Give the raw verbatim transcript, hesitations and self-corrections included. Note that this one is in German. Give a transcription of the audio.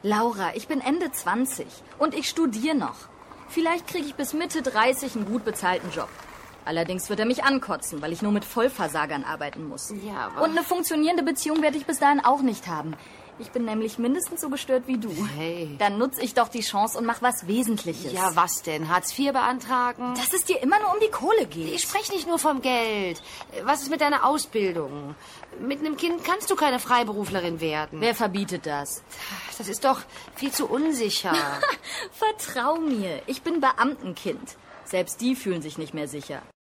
Laura, ich bin Ende zwanzig und ich studiere noch. Vielleicht kriege ich bis Mitte dreißig einen gut bezahlten Job. Allerdings wird er mich ankotzen, weil ich nur mit Vollversagern arbeiten muss. Ja, aber... Und eine funktionierende Beziehung werde ich bis dahin auch nicht haben. Ich bin nämlich mindestens so gestört wie du. Hey. Dann nutze ich doch die Chance und mach was Wesentliches. Ja, was denn? Hartz vier beantragen? Dass es dir immer nur um die Kohle geht. Ich spreche nicht nur vom Geld. Was ist mit deiner Ausbildung? Mit einem Kind kannst du keine Freiberuflerin werden. Wer verbietet das? Das ist doch viel zu unsicher. Vertrau mir, ich bin Beamtenkind. Selbst die fühlen sich nicht mehr sicher.